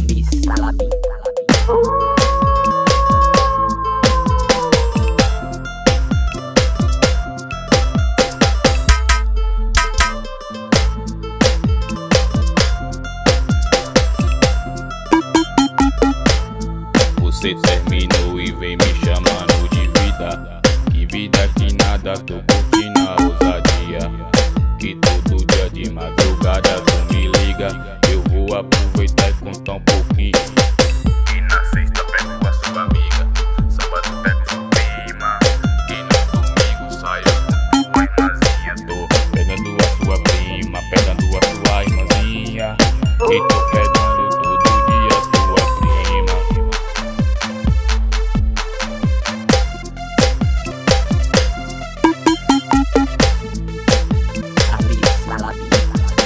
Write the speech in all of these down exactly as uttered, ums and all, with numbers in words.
Talabis, talabis, talabis. Você terminou e vem me chamando de vida. Que vida que nada, tô curtindo a ousadia. Que todo dia de madrugada tu me liga. Eu vou aproveitar e contar um pouquinho. E na sexta pego a sua amiga, sábado pego sua prima, e no domingo saio com tua irmãzinha. Tô pegando a sua prima, pegando a sua irmãzinha. E tô pegando todo dia tua prima. Talabis, talabis,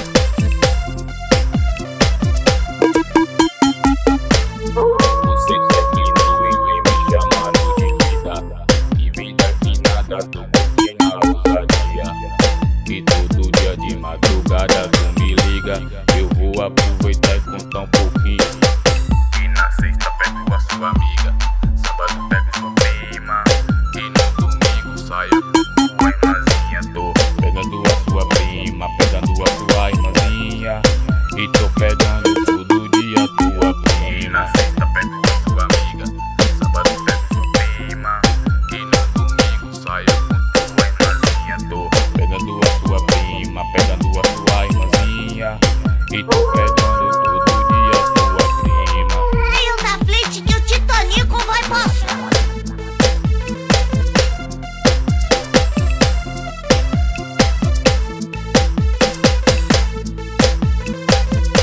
Você terminou e vem me chamando de vida. Que vida que nada, tô curtindo a ousadia. Que todo dia de madrugada tu me liga. Eu vou aproveitar e contar um pouquinho. E na sexta pego a sua amiga, sábado pego sua prima, e no domingo saio com tua irmãzinha. Tô pegando a sua prima, pegando a sua irmãzinha. E tô pegando todo dia tua E na prima. sexta pego a sua amiga, sábado pego sua prima, e no domingo saio com tua irmãzinha. Tô pegando a sua prima, pegando a sua irmãzinha. E tô pegando todo dia tua prima. Veio na frente que o Titanico vai passar.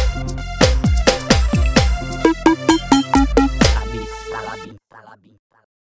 talabis, talabis, talabis.